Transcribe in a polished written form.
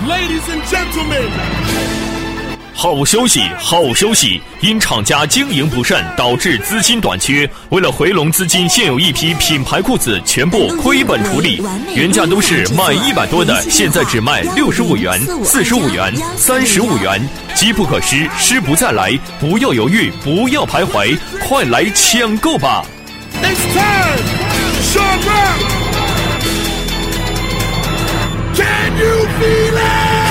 Ladies and gentlemen， 好消息，好消息！因厂家经营不善导致资金短缺，为了回笼资金，现有一批品牌裤子全部亏本处理，原价都是卖100多的，现在只卖65元、45元、35元，机不可失，失不再来，不要犹豫，不要徘徊，快来抢购吧 It's time! Sean Rock! Can you feel it?